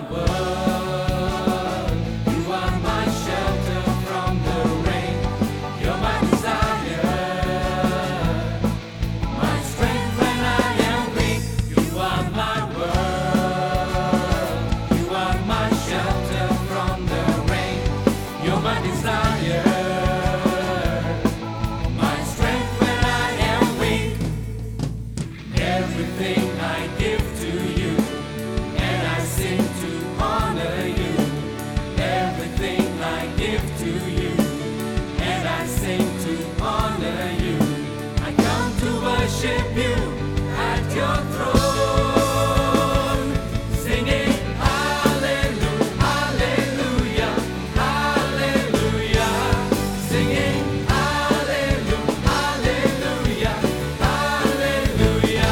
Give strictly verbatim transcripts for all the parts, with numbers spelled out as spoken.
world. You are my shelter from the rain. You're my desire, my strength when I am weak. You are my world. You are my shelter from the rain. You're my desire. Everything I give to you, and I sing to honor you. Everything I give to you, and I sing to honor you. I come to worship you at your throne, singing hallelujah, hallelujah, hallelujah, singing hallelujah, hallelujah, hallelujah.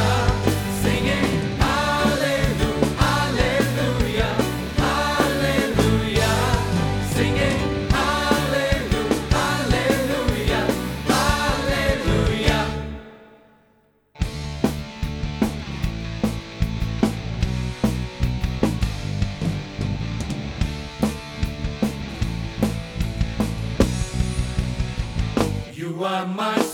You are my